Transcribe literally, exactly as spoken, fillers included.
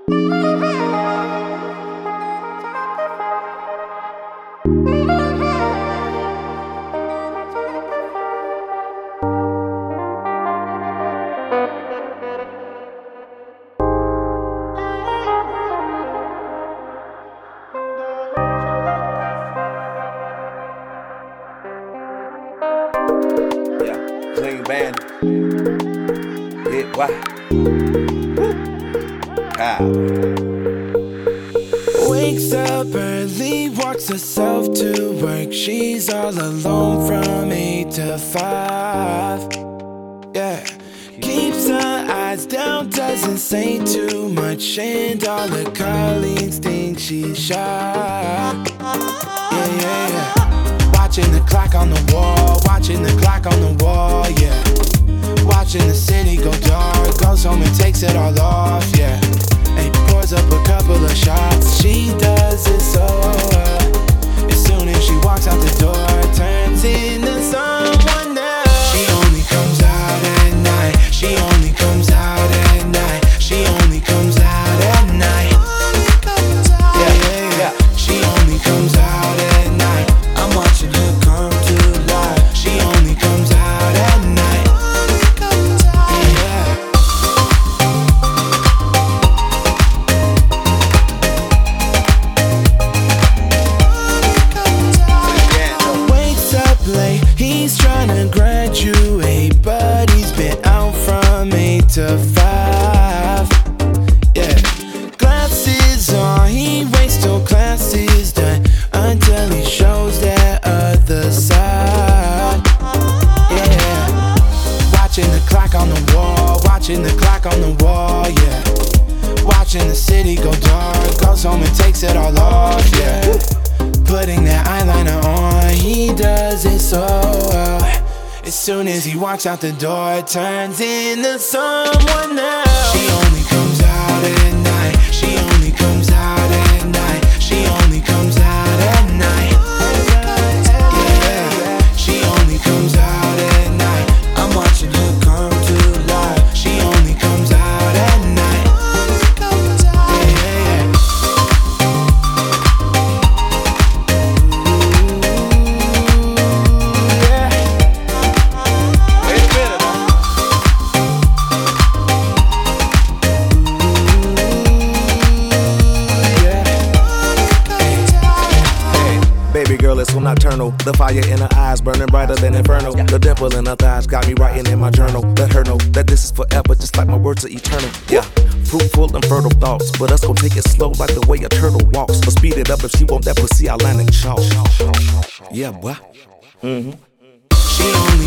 Clean band. Hit why? How? Wakes up early, walks herself to work. She's all alone from eight to five. Yeah. Keeps her eyes down, doesn't say too much, and all her colleagues think she's shy. Yeah, yeah, yeah. Watching the clock on the wall, watching the clock on the wall, yeah. Watching the city go dark, goes home and takes it all off, yeah. And pours up a couple of shots, she does it so well. As soon as she walks out the door, turns into someone else. She only comes out at night, she only comes out at night, she only comes out at night. Yeah, yeah, yeah. She only comes out at night, I'm watching her come to life. She only comes out at night. Yeah. Wakes up late, he's trying to graduate, but he's been out from eight to five. Yeah. Glasses on, he waits till class is done until he shows that other side. Yeah. Watching the clock on the wall, watching the clock on the wall, yeah. Watching the city go dark, goes home and takes it all off, yeah. Putting that eyeliner on, he does it so well. As soon as he walks out the door, turns into someone else. She only comes out at night, she only comes out at night, she only comes out at night. Yeah, she only comes out at night, I'm watching her come to life. She only comes out at night. Yeah, Wait a minute now. Hey, baby girl, it's so nocturnal. The fire in her eyes burning brighter than inferno. The dimple in her thighs got me writing in my journal. Let her know that this is forever, just like my words are eternal. Yeah, fruitful and fertile thoughts, but us gon' take it slow like the way a turtle walks. But speed it up if she want that pussy Atlantic chalk. Yeah, boy. Mm-hmm. she only